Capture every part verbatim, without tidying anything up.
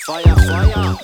Fire, fire.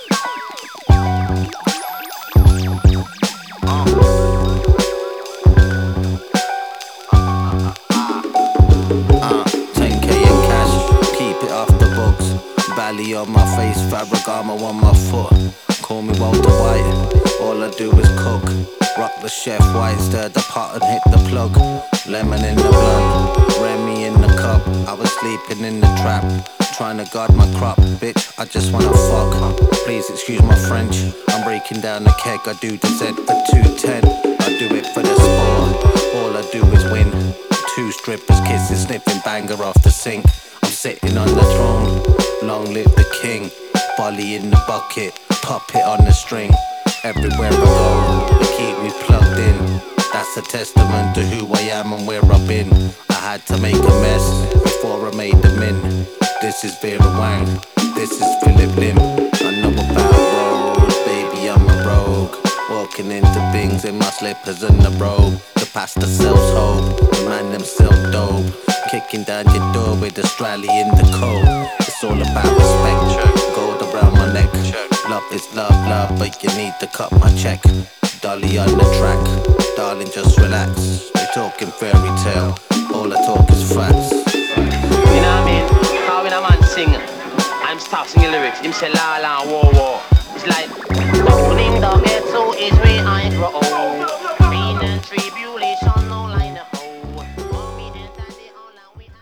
Uh, ten K in cash, keep it off the books. Valley on my face, Ferragamo on my foot. Call me Walter White, all I do is cook. Rock the chef white, stir the pot and hit the plug. Lemon in the blunt, Remy in the cup. I was sleeping in the trap, trying to guard my crop. Bitch, I just wanna fuck. Please excuse my French, I'm breaking down the keg. I do the Z for two ten, I do it for the sport. All I do is win. Two strippers kissing, sniffing banger off the sink. I'm sitting on the throne, long live the king. Bolly in the bucket, pop it on the string. Everywhere I go, they keep me plugged in. That's a testament to who I am and where I've been. I had to make a mess before I made them in. This is Vera Wang, this is Philip Lim. I know about roads, baby I'm a rogue. Walking into things in my slippers and the robe. The pastor sells hope, the man them sell dope. Kicking down your door with Australia in the cold. It's all about respect, gold around my neck. Love is love, love, but you need to cut my check. Dolly on the track, darling just relax. They talking fairy tale, all I talk is facts. You know what I mean? How when a man sing, I'm start singing lyrics. Him say la la war war. It's like, down in the ghetto is where I grow.